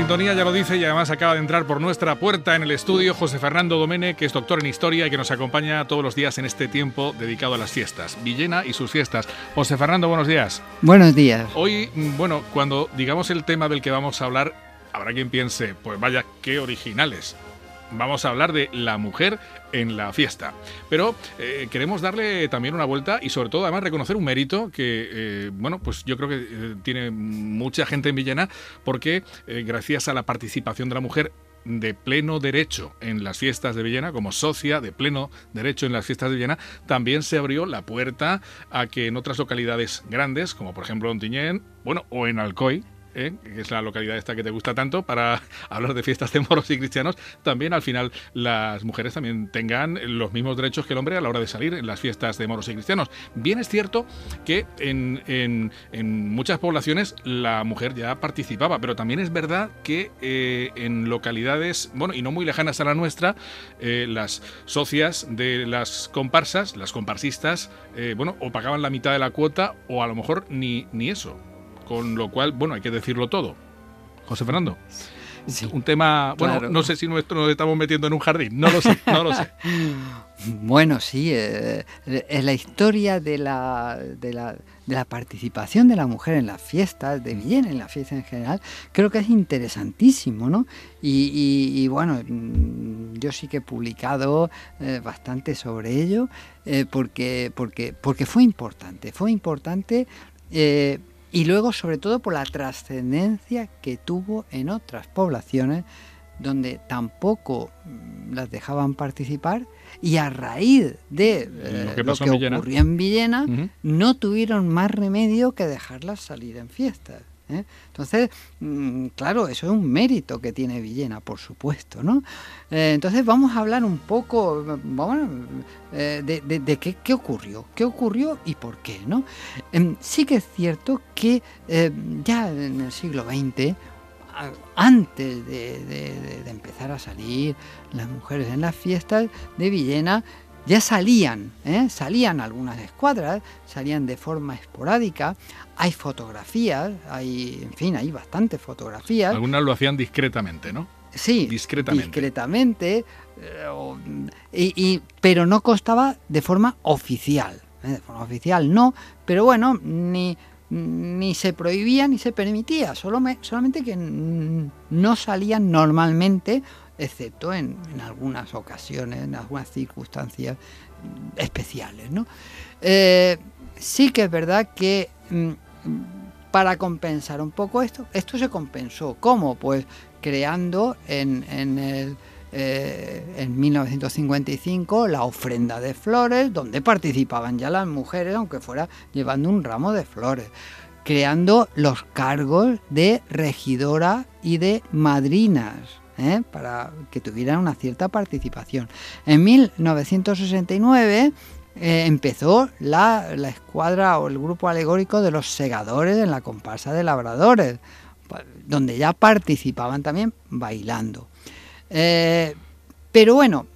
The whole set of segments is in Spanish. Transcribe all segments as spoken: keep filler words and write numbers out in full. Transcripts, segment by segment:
sintonía ya lo dice, y además acaba de entrar por nuestra puerta en el estudio José Fernando Domene, que es doctor en Historia y que nos acompaña todos los días en este tiempo dedicado a las fiestas, Villena y sus fiestas. José Fernando, buenos días. Buenos días. Hoy, bueno, cuando digamos el tema del que vamos a hablar, habrá quien piense, pues vaya, qué originales. Vamos a hablar de la mujer en la fiesta. Pero eh, queremos darle también una vuelta y sobre todo además reconocer un mérito que, eh, bueno, pues yo creo que eh, tiene mucha gente en Villena porque eh, gracias a la participación de la mujer de pleno derecho en las fiestas de Villena, como socia de pleno derecho en las fiestas de Villena, también se abrió la puerta a que en otras localidades grandes, como por ejemplo Ontinyent, bueno, o en Alcoy, ¿Eh? que es la localidad esta que te gusta tanto para hablar de fiestas de moros y cristianos, también al final las mujeres también tengan los mismos derechos que el hombre a la hora de salir en las fiestas de moros y cristianos. Bien es cierto que en, en, en muchas poblaciones la mujer ya participaba, pero también es verdad que eh, en localidades, bueno, y no muy lejanas a la nuestra, eh, las socias de las comparsas, las comparsistas, eh, bueno, o pagaban la mitad de la cuota o a lo mejor ni, ni eso. Con lo cual, bueno, hay que decirlo todo. José Fernando, sí, un tema, bueno, claro. No sé si nuestro nos estamos metiendo en un jardín, no lo sé, no lo sé. Bueno, sí, eh, es la historia de la, de, la, de la participación de la mujer en las fiestas, de Villena en las fiestas en general, creo que es interesantísimo, ¿no? Y, y, y bueno, yo sí que he publicado eh, bastante sobre ello, eh, porque, porque, porque fue importante, fue importante... Eh, Y luego, sobre todo, por la trascendencia que tuvo en otras poblaciones donde tampoco las dejaban participar y a raíz de eh, lo que, lo que en ocurrió en Villena, uh-huh. no tuvieron más remedio que dejarlas salir en fiestas. ¿eh? Entonces, mmm, claro, eso es un mérito que tiene Villena, por supuesto, ¿no? Eh, entonces vamos a hablar un poco bueno, eh, de, de, de qué, qué ocurrió, qué ocurrió y por qué, ¿no? Eh, sí que es cierto que eh, ya en el siglo veinte, antes de, de, de empezar a salir las mujeres en las fiestas de Villena, ya salían, ¿eh? salían algunas escuadras, salían de forma esporádica, hay fotografías, hay, en fin, hay bastantes fotografías. Algunas lo hacían discretamente, ¿no? Sí, discretamente, discretamente eh, o, y, y, pero no constaba de forma oficial, ¿eh? de forma oficial no, pero bueno, ni, ni se prohibía ni se permitía, solo me, solamente que no salían normalmente, excepto en, en algunas ocasiones, en algunas circunstancias especiales, ¿no? Eh, sí que es verdad que mm, para compensar un poco esto, esto se compensó. ¿Cómo? Pues creando en, en, el, eh, en mil novecientos cincuenta y cinco la ofrenda de flores, donde participaban ya las mujeres, aunque fuera llevando un ramo de flores, creando los cargos de regidora y de madrinas, ¿eh? para que tuvieran una cierta participación. En mil novecientos sesenta y nueve eh, empezó la, la escuadra o el grupo alegórico de los segadores en la comparsa de labradores, donde ya participaban también bailando. Eh, pero bueno,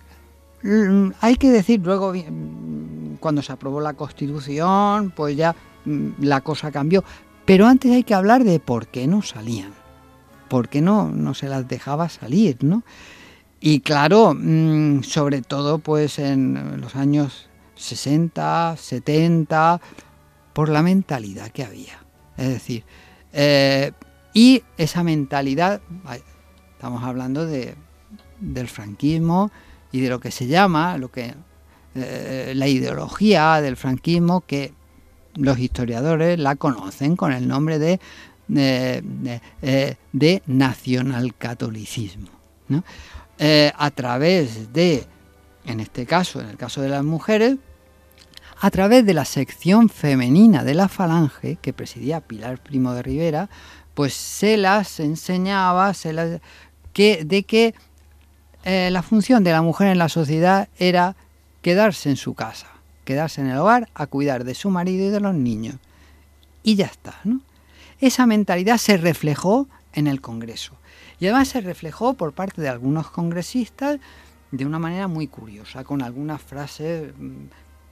hay que decir luego, cuando se aprobó la Constitución, pues ya la cosa cambió. Pero antes hay que hablar de por qué no salían. ¿Por qué no, no se las dejaba salir, ¿no? Y claro, mmm, sobre todo pues en los años sesenta, setenta, por la mentalidad que había. Es decir, eh, y esa mentalidad, estamos hablando de, del franquismo y de lo que se llama, lo que eh, la ideología del franquismo, que los historiadores la conocen con el nombre de De, de, eh, de nacionalcatolicismo, ¿no? Eh, a través de, en este caso, en el caso de las mujeres, a través de la sección femenina de la Falange, que presidía Pilar Primo de Rivera, pues se las enseñaba se las, que, de que eh, la función de la mujer en la sociedad era quedarse en su casa, quedarse en el hogar a cuidar de su marido y de los niños. Y ya está, ¿no? Esa mentalidad se reflejó en el Congreso y además se reflejó por parte de algunos congresistas de una manera muy curiosa, con algunas frases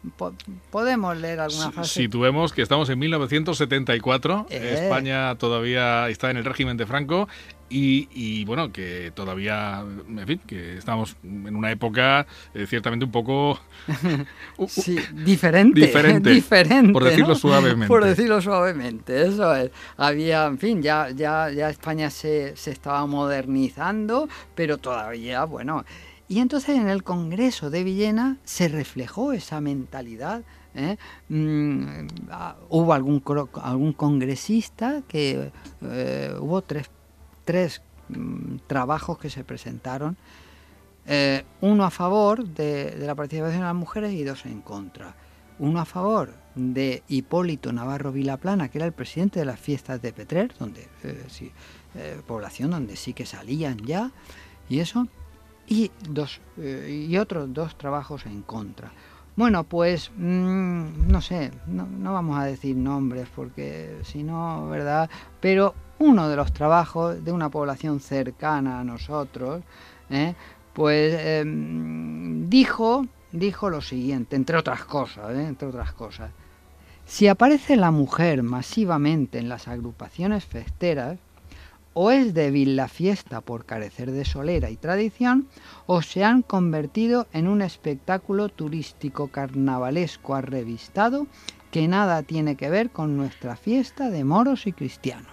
po podemos leer alguna frase. Situemos que estamos en mil novecientos setenta y cuatro, Eh. España todavía está en el régimen de Franco y, y bueno, que todavía, en fin, que estamos en una época eh, ciertamente un poco... Sí, diferente, diferente, diferente, por decirlo ¿no? suavemente. Por decirlo suavemente, eso es. Había, en fin, ya, ya, ya España se, se estaba modernizando, pero todavía, bueno... Y entonces en el Congreso de Villena se reflejó esa mentalidad. ¿eh? Mm, ah, hubo algún, algún congresista que... Eh, hubo tres, tres mm, trabajos que se presentaron. Eh, uno a favor de, de la participación de las mujeres y dos en contra. Uno a favor de Hipólito Navarro Vilaplana, que era el presidente de las fiestas de Petrer, donde eh, sí, eh, población donde sí que salían ya, y eso... y dos eh, y otros dos trabajos en contra. Bueno, pues mmm, no sé, no, no vamos a decir nombres porque si no, ¿verdad? Pero uno de los trabajos de una población cercana a nosotros, ¿eh? pues eh, dijo dijo lo siguiente, entre otras cosas, ¿eh? entre otras cosas. Si aparece la mujer masivamente en las agrupaciones festeras, o es débil la fiesta por carecer de solera y tradición, o se han convertido en un espectáculo turístico carnavalesco arrevistado que nada tiene que ver con nuestra fiesta de moros y cristianos.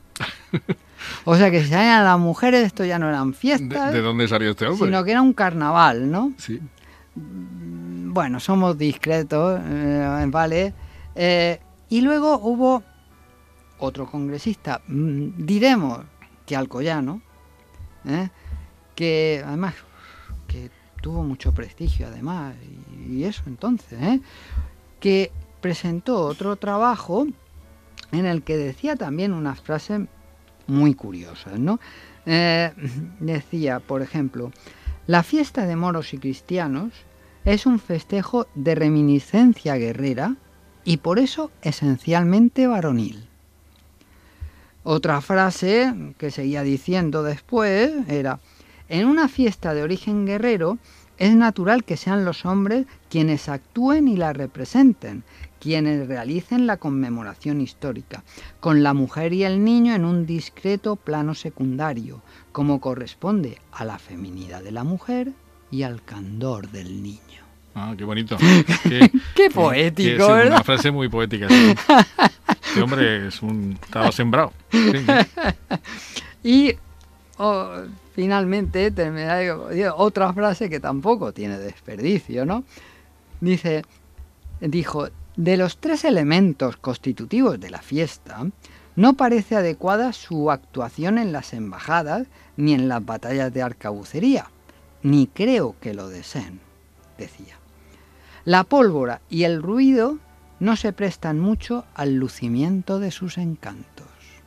O sea que si salían las mujeres, esto ya no eran fiestas. ¿De, de dónde salió este hombre? Sino que era un carnaval, ¿no? Sí. Bueno, somos discretos, eh, ¿vale? Eh, y luego hubo... otro congresista, diremos que alcoyano, ¿eh? que además que tuvo mucho prestigio además, y, y eso entonces, ¿eh? que presentó otro trabajo en el que decía también unas frases muy curiosas, ¿no? Eh, decía, por ejemplo, la fiesta de moros y cristianos es un festejo de reminiscencia guerrera y por eso esencialmente varonil. Otra frase que seguía diciendo después era: en una fiesta de origen guerrero es natural que sean los hombres quienes actúen y la representen, quienes realicen la conmemoración histórica, con la mujer y el niño en un discreto plano secundario, como corresponde a la feminidad de la mujer y al candor del niño. Ah, qué bonito. Qué, qué poético, qué, sí, ¿verdad? Una frase muy poética. Sí. Este hombre es un... estaba sembrado. Sí, sí. Y oh, finalmente, otra frase que tampoco tiene desperdicio, ¿no? Dice, dijo, de los tres elementos constitutivos de la fiesta, no parece adecuada su actuación en las embajadas ni en las batallas de arcabucería, ni creo que lo deseen, decía. La pólvora y el ruido no se prestan mucho al lucimiento de sus encantos.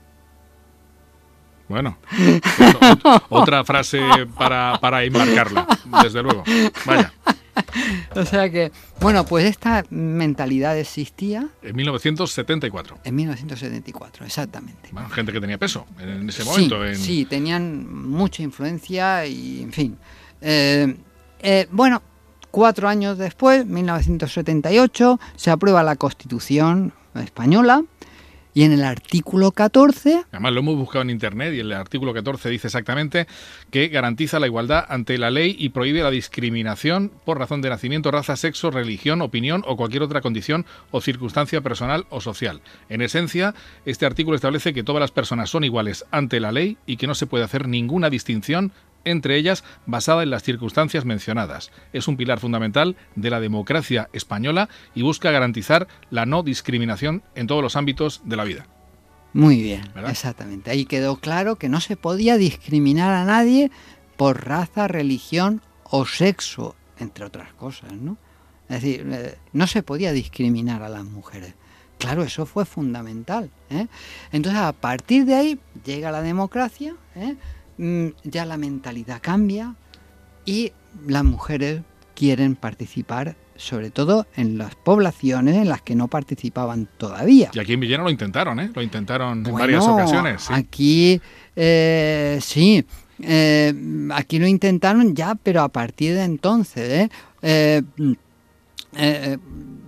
Bueno, otra frase para, para enmarcarla, desde luego. Vaya. O sea que, bueno, pues esta mentalidad existía... En mil novecientos setenta y cuatro. En mil novecientos setenta y cuatro, exactamente. Bueno, gente que tenía peso en ese momento. Sí, en... sí, tenían mucha influencia y, en fin. Eh, eh, bueno, cuatro años después, mil novecientos setenta y ocho, se aprueba la Constitución española. Y en el artículo catorce... Además lo hemos buscado en internet y el artículo catorce dice exactamente que garantiza la igualdad ante la ley y prohíbe la discriminación por razón de nacimiento, raza, sexo, religión, opinión o cualquier otra condición o circunstancia personal o social. En esencia, este artículo establece que todas las personas son iguales ante la ley y que no se puede hacer ninguna distinción entre ellas basada en las circunstancias mencionadas. Es un pilar fundamental de la democracia española y busca garantizar la no discriminación en todos los ámbitos de la vida. Muy bien, ¿verdad? Exactamente. Ahí quedó claro que no se podía discriminar a nadie por raza, religión o sexo, entre otras cosas, ¿no? Es decir, eh, no se podía discriminar a las mujeres. Claro, eso fue fundamental, ¿eh? Entonces, a partir de ahí llega la democracia, ¿eh? Ya la mentalidad cambia y las mujeres quieren participar, sobre todo en las poblaciones en las que no participaban todavía. Y aquí en Villena lo intentaron, ¿eh? Lo intentaron bueno, en varias ocasiones. ¿Sí? Aquí, eh, sí, eh, aquí lo intentaron ya, pero a partir de entonces, ¿eh? Eh, eh,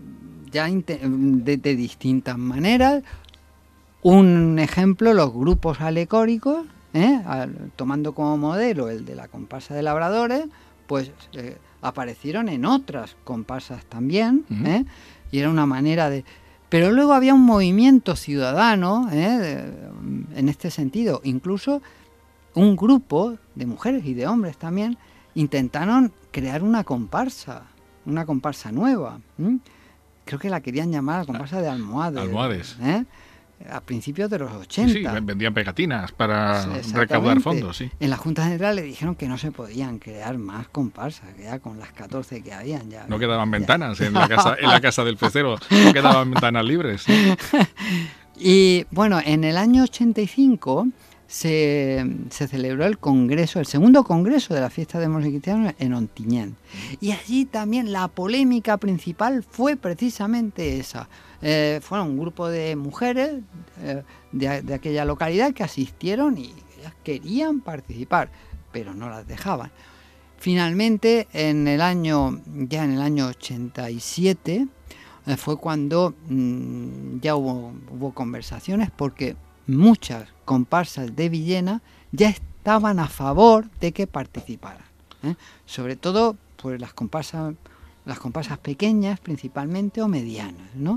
ya de, de distintas maneras. Un ejemplo, los grupos alegóricos, ¿eh? tomando como modelo el de la comparsa de labradores, pues eh, aparecieron en otras comparsas también, uh-huh. ¿eh? y era una manera de... Pero luego había un movimiento ciudadano, ¿eh? de, en este sentido, incluso un grupo de mujeres y de hombres también intentaron crear una comparsa, una comparsa nueva. ¿eh? Creo que la querían llamar la comparsa de Almohades. Almohades. ¿eh? A principios de los ochenta. Sí, sí, vendían pegatinas para recaudar fondos, sí. En la Junta Central le dijeron que no se podían crear más comparsas, que ya con las catorce que habían ya... No quedaban ya, ventanas ya. En, la casa, en la casa del pecero, no quedaban ventanas libres. ¿sí? Y bueno, en el año ochenta y cinco se, se celebró el congreso, el segundo congreso de la fiesta de Moros y Cristianos en Ontinyent. Y allí también la polémica principal fue precisamente esa. Eh, fueron un grupo de mujeres eh, de, de aquella localidad que asistieron y ellas querían participar, pero no las dejaban. Finalmente, en el año, ya en el año ochenta y siete, eh, fue cuando mmm, ya hubo, hubo conversaciones, porque muchas comparsas de Villena ya estaban a favor de que participaran. ¿eh? Sobre todo, pues las comparsas, las comparsas pequeñas principalmente o medianas, ¿no?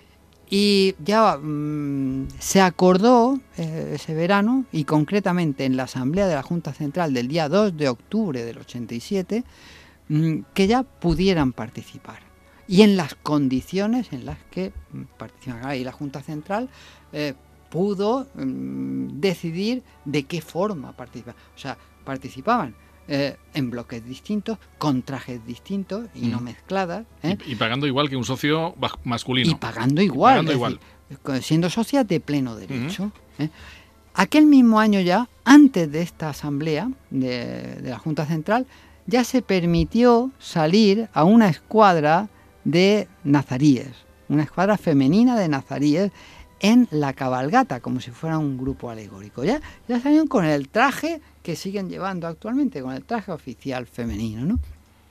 Y ya mmm, se acordó eh, ese verano, y concretamente en la Asamblea de la Junta Central del día dos de octubre del ochenta y siete, mmm, que ya pudieran participar. Y en las condiciones en las que participan. Y la Junta Central eh, pudo mmm, decidir de qué forma participar. O sea, participaban Eh, en bloques distintos, con trajes distintos y mm. no mezcladas. ¿eh? Y, y pagando igual que un socio masculino. Y pagando igual. Pagando igual. Decir, siendo socias de pleno derecho. Mm. ¿eh? Aquel mismo año ya, antes de esta asamblea de, de la Junta Central, ya se permitió salir a una escuadra de nazaríes, una escuadra femenina de nazaríes, en la cabalgata, como si fuera un grupo alegórico. Ya, ya salieron con el traje que siguen llevando actualmente, con el traje oficial femenino, ¿no?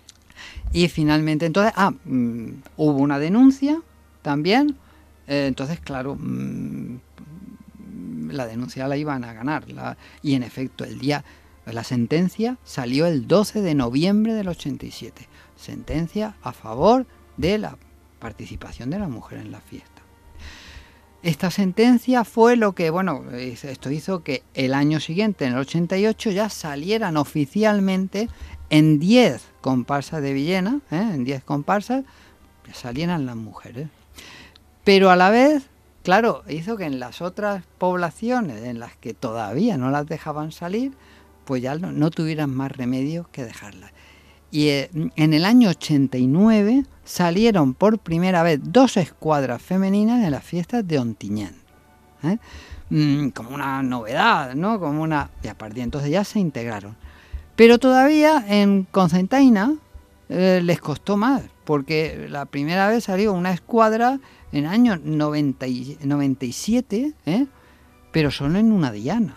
Y finalmente, entonces, ah, mmm, hubo una denuncia también, eh, entonces, claro, mmm, la denuncia la iban a ganar, la, y en efecto, el día, la sentencia salió el doce de noviembre del ochenta y siete, sentencia a favor de la participación de la mujer en la fiesta. Esta sentencia fue lo que, bueno, esto hizo que el año siguiente, en el ochenta y ocho, ya salieran oficialmente en diez comparsas de Villena, ¿eh? en diez comparsas, salieran las mujeres. Pero a la vez, claro, hizo que en las otras poblaciones en las que todavía no las dejaban salir, pues ya no, no tuvieran más remedio que dejarlas. Y eh, en el año ochenta y nueve salieron por primera vez dos escuadras femeninas en las fiestas de Ontinyent, ¿eh? mm, como una novedad, ¿no? Como una... Y a partir de entonces ya se integraron. Pero todavía en Cocentaina eh, les costó más, porque la primera vez salió una escuadra en el año noventa y, noventa y siete, ¿eh? pero solo en una diana.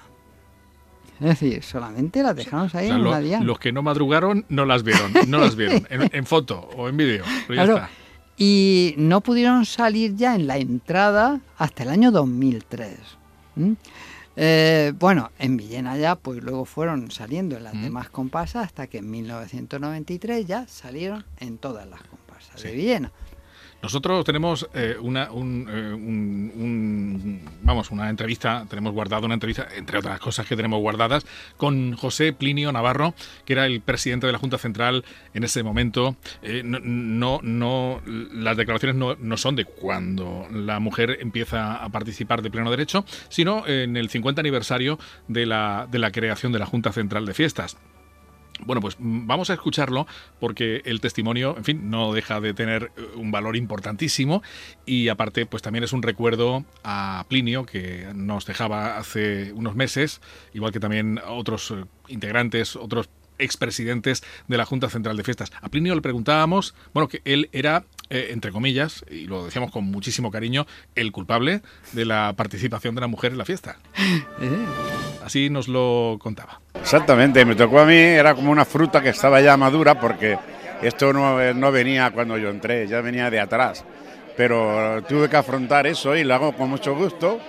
Es decir, solamente las dejamos ahí, o sea, en lo, una diana. Los que no madrugaron no las vieron, no las vieron en, en foto o en vídeo. Claro, ya está. Y no pudieron salir ya en la entrada hasta el año dos mil tres. ¿Mm? Eh, bueno, en Villena ya, pues luego fueron saliendo en las ¿Mm? demás comparsas, hasta que en mil novecientos noventa y tres ya salieron en todas las comparsas sí. de Villena. Nosotros tenemos eh, una un, eh, un, un, vamos, una entrevista, tenemos guardada una entrevista, entre otras cosas que tenemos guardadas, con José Plinio Navarro, que era el presidente de la Junta Central en ese momento. Eh, no, no, no, las declaraciones no, no son de cuando la mujer empieza a participar de pleno derecho, sino en el cincuenta aniversario de la, de la creación de la Junta Central de Fiestas. Bueno, pues vamos a escucharlo porque el testimonio, en fin, no deja de tener un valor importantísimo y aparte, pues también es un recuerdo a Plinio, que nos dejaba hace unos meses, igual que también otros integrantes, otros expresidentes de la Junta Central de Fiestas. A Plinio le preguntábamos, bueno, que él era, eh, entre comillas, y lo decíamos con muchísimo cariño, el culpable de la participación de la mujer en la fiesta. Así nos lo contaba. Exactamente, me tocó a mí, era como una fruta que estaba ya madura, porque esto no, no venía cuando yo entré, ya venía de atrás. pero tuve que afrontar eso y lo hago con mucho gusto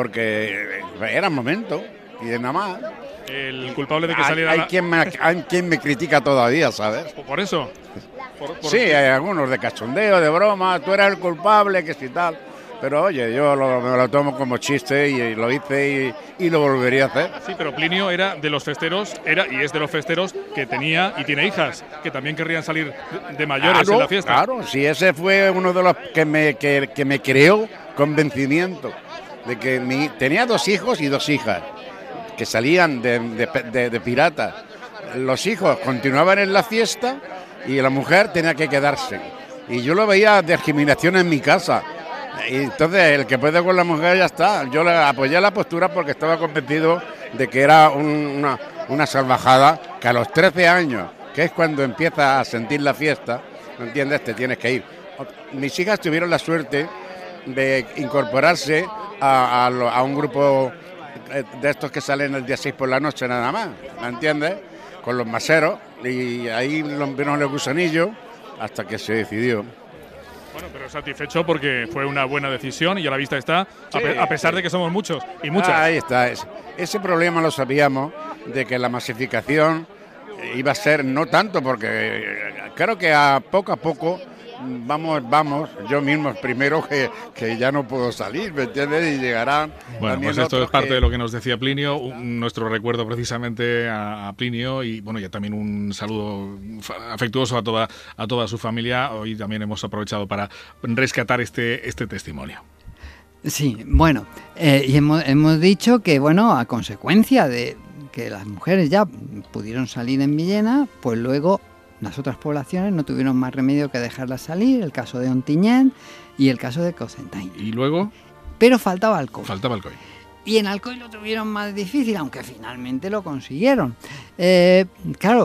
porque era momento y de nada más. El culpable de que hay, saliera... Hay, la... quien me, hay quien me critica todavía, ¿sabes? ¿Por eso? Por, por... Sí, hay algunos de cachondeo, de broma, tú eres el culpable, que si tal... Pero oye, yo lo, me lo tomo como chiste y, y lo hice y, y lo volvería a hacer. Sí, pero Plinio era de los festeros, era y es de los festeros que tenía y tiene hijas, que también querrían salir de, de mayores claro, en la fiesta. Claro, sí, ese fue uno de los que me, que, que me creó convencimiento de que mi, tenía dos hijos y dos hijas que salían de, de, de, de piratas. Los hijos continuaban en la fiesta y la mujer tenía que quedarse. Y yo lo veía de discriminación en mi casa. Y entonces el que puede con la mujer ya está. Yo le apoyé la postura porque estaba convencido de que era un, una, una salvajada, que a los trece años, que es cuando empiezas a sentir la fiesta, ¿no entiendes? Te tienes que ir. Mis hijas tuvieron la suerte de incorporarse a, a, a un grupo de estos que salen el día seis por la noche nada más, ¿me entiendes? Con los maseros, y ahí vino el gusanillo hasta que se decidió. Bueno, pero satisfecho porque fue una buena decisión y a la vista está, sí, a, pe a pesar sí. de que somos muchos y muchas. Ah, ahí está. Ese problema lo sabíamos, de que la masificación iba a ser no tanto, porque creo que a poco a poco vamos, vamos, yo mismo primero que, que ya no puedo salir, ¿me entiendes? Y llegarán. Bueno, pues esto es parte que... de lo que nos decía Plinio, un, nuestro recuerdo precisamente a, a Plinio y bueno, ya también un saludo afectuoso a toda, a toda su familia. Hoy también hemos aprovechado para rescatar este, este testimonio. Sí, bueno, eh, y hemos, hemos dicho que, bueno, a consecuencia de que las mujeres ya pudieron salir en Villena, pues luego las otras poblaciones no tuvieron más remedio que dejarlas salir, el caso de Ontinyent y el caso de Cocentaina. ¿Y luego? Pero faltaba Alcoy. Faltaba Alcoy. Y en Alcoy lo tuvieron más difícil, aunque finalmente lo consiguieron. Eh, claro,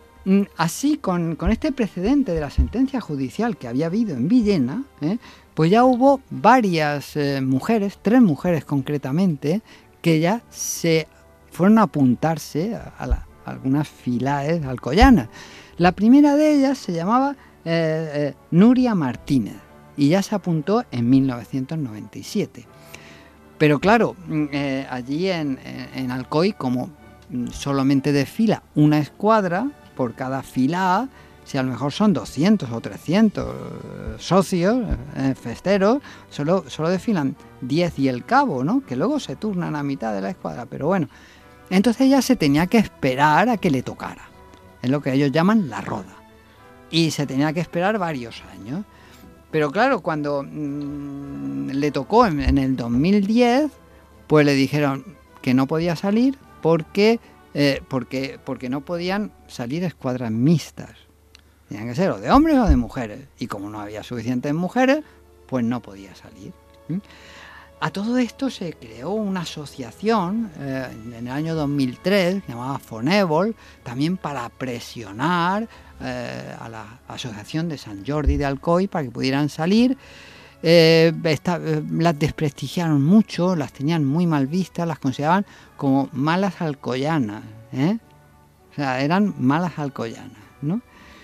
así con, con este precedente de la sentencia judicial que había habido en Villena, eh, pues ya hubo varias eh, mujeres, tres mujeres concretamente, que ya se fueron a apuntarse a, a, la, a algunas filaes alcoyanas. La primera de ellas se llamaba eh, eh, Nuria Martínez y ya se apuntó en mil novecientos noventa y siete. Pero claro, eh, allí en, en, en Alcoy, como solamente desfila una escuadra por cada fila, si a lo mejor son doscientos o trescientos socios, eh, festeros, solo, solo desfilan diez y el cabo, ¿no? Que luego se turnan a mitad de la escuadra, pero bueno. Entonces ya se tenía que esperar a que le tocara. Es lo que ellos llaman la roda. Y se tenía que esperar varios años. Pero claro, cuando mmm, le tocó en, en el dos mil diez, pues le dijeron que no podía salir porque, eh, porque, porque no podían salir escuadras mixtas. Tenían que ser o de hombres o de mujeres. Y como no había suficientes mujeres, pues no podía salir. ¿Mm? A todo esto se creó una asociación eh, en el año dos mil tres, llamada Fonèvol, también para presionar eh, a la Asociación de Sant Jordi de Alcoy para que pudieran salir. Eh, esta, eh, las desprestigiaron mucho, las tenían muy mal vistas, las consideraban como malas alcoyanas, ¿eh? O sea, eran malas alcoyanas, ¿no?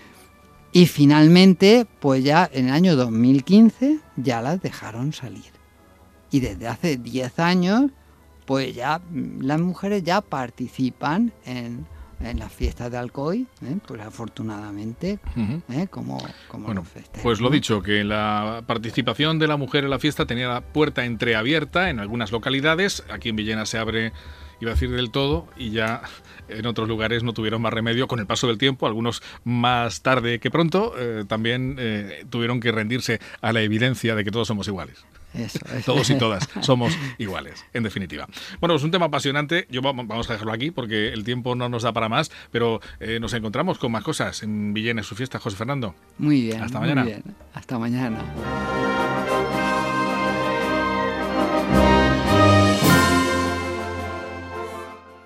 Y finalmente, pues ya en el año dos mil quince, ya las dejaron salir. Y desde hace diez años, pues ya las mujeres ya participan en, en las fiestas de Alcoy, ¿eh? Pues afortunadamente, uh-huh. ¿eh? como, como bueno, los festejos. Pues lo dicho, que la participación de la mujer en la fiesta tenía la puerta entreabierta en algunas localidades. Aquí en Villena se abre, iba a decir del todo, y ya en otros lugares no tuvieron más remedio con el paso del tiempo, algunos más tarde que pronto, eh, también eh, tuvieron que rendirse a la evidencia de que todos somos iguales. Eso, eso. Todos y todas somos iguales, en definitiva. Bueno, es un tema apasionante. Yo vamos a dejarlo aquí porque el tiempo no nos da para más, pero eh, nos encontramos con más cosas en Villena y su fiesta. José Fernando. Muy bien. Hasta muy mañana. Bien. Hasta mañana.